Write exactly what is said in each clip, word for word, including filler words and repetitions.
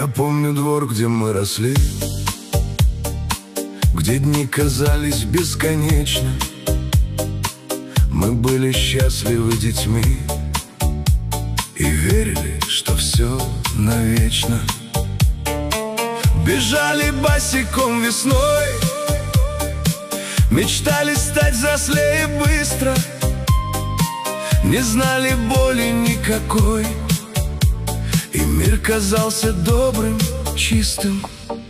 Я помню двор, где мы росли, где дни казались бесконечны. Мы были счастливы детьми и верили, что все навечно. Бежали босиком весной, мечтали стать взрослее быстро, не знали боли никакой, и мир казался добрым, чистым.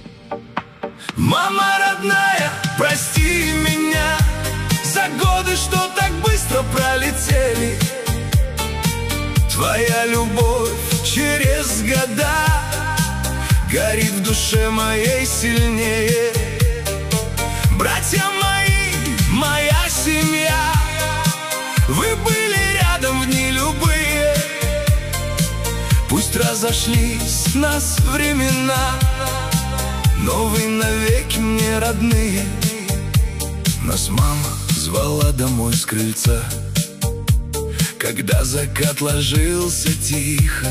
Мама родная, прости меня за годы, что так быстро пролетели. Твоя любовь через года горит в душе моей сильнее. Братья мои, моя семья, вы были рядом в дни любые. Пусть разошлись нас времена, но вы навеки мне родные. Нас мама звала домой с крыльца, когда закат ложился тихо,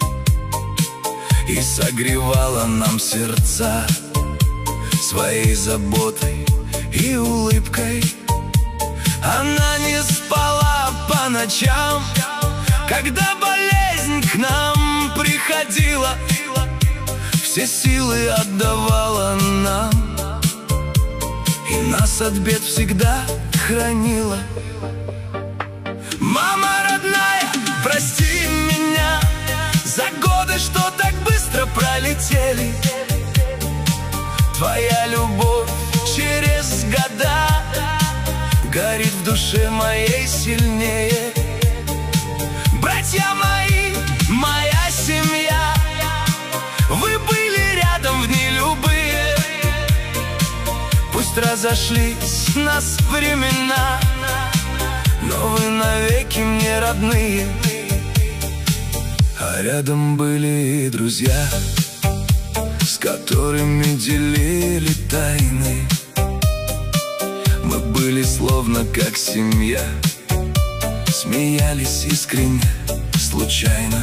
и согревала нам сердца своей заботой и улыбкой. Она не спала по ночам, когда болезнь к нам приходила, все силы отдавала нам, и нас от бед всегда хранила. Мама родная, прости меня за годы, что так быстро пролетели. Твоя любовь через года горит в душе моей сильнее. Братья мои, моя семья, вы были рядом в дни любые. Пусть разошлись нас времена, но вы навеки мне родные. А рядом были и друзья, с которыми делили тайны. Мы были словно как семья, смеялись искренне, случайно.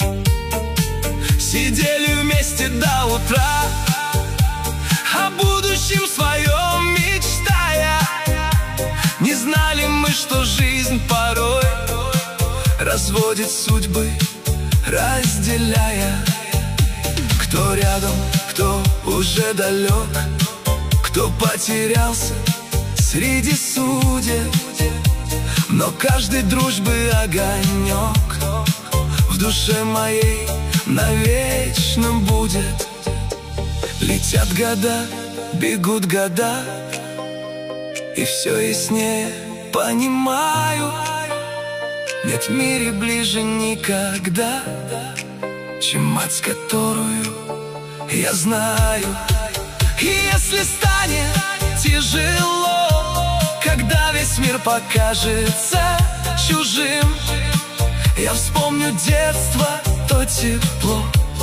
Сидели вместе до утра, о будущем своем мечтая. Не знали мы, что жизнь порой разводит судьбы, разделяя. Кто рядом, кто уже далек, кто потерялся среди судеб, но каждой дружбы огонек в душе моей навечно будет. Летят года, бегут года, и все яснее понимаю, нет в мире ближе никогда, чем мать, которую я знаю. И если станет тяжело, когда весь мир покажется чужим, я вспомню детство, то тепло,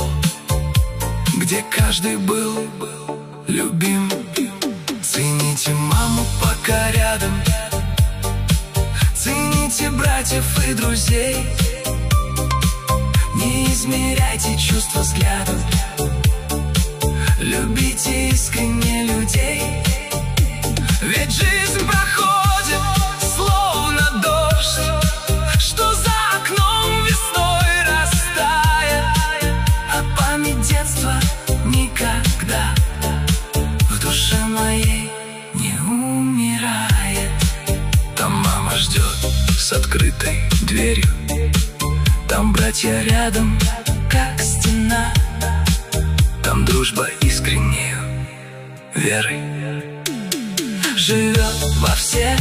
где каждый был любим. Цените маму, пока рядом, цените братьев и друзей. Не измеряйте чувства взглядом, любите искренне людей. Ведь жизнь проходит словно дождь, что за окном весной растает, а память детства никогда в душе моей не умирает. Там мама ждет с открытой дверью, там братья рядом, как стена, там дружба искреннею верой живет во всех